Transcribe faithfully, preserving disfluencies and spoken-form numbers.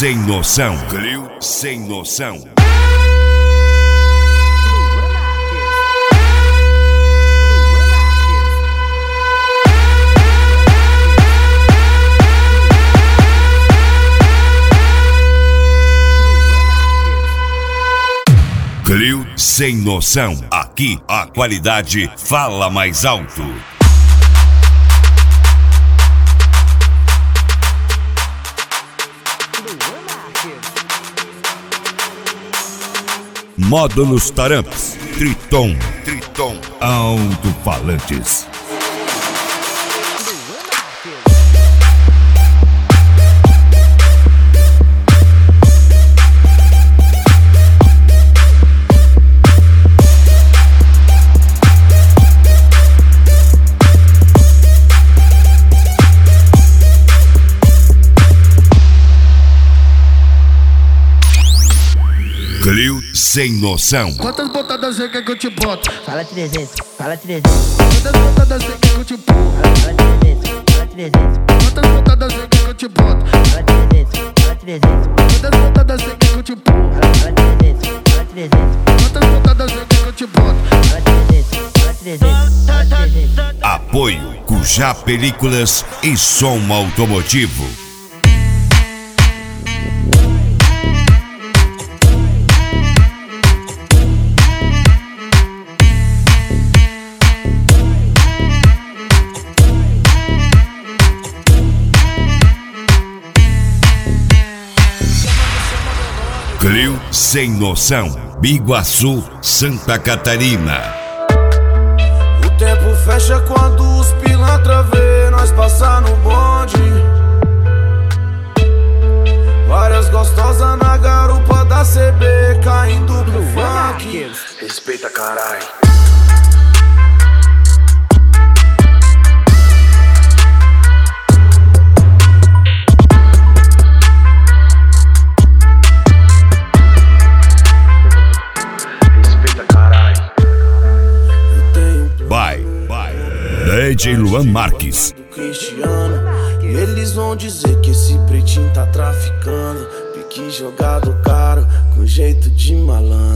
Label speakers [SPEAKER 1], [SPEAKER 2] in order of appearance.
[SPEAKER 1] sem noção. Clio sem noção. Clio sem noção. Aqui a qualidade fala mais alto. Módulos Taramps, Triton, Triton, alto-falantes. Clio sem noção.
[SPEAKER 2] Quantas botadas você quer que eu te boto?
[SPEAKER 3] Fala trezentos, fala trezentos.
[SPEAKER 2] Quantas botadas você quer que eu te pulo?
[SPEAKER 3] Fala trezentos, fala trezentos.
[SPEAKER 2] Quantas botadas você quer que eu te boto?
[SPEAKER 3] Fala trezentos, fala trezentos.
[SPEAKER 2] Quantas botadas você quer que eu te pulo?
[SPEAKER 3] Fala trezentos, fala trezentos.
[SPEAKER 2] Quantas botadas você quer que eu te boto?
[SPEAKER 3] Fala trezentos, fala trezentos, fala trezentos.
[SPEAKER 1] Apoio Cujá Películas e Som Automotivo. Clio sem noção. Biguaçu, Santa Catarina.
[SPEAKER 4] O tempo fecha quando os pilantra vê nós passar no bonde. Várias gostosas na garupa da C B caindo pro funk. Respeita, carai.
[SPEAKER 1] D J Luan Marques.
[SPEAKER 4] Cristiano, e eles vão dizer que esse pretinho tá traficando. Pique jogado caro, com jeito de malandro.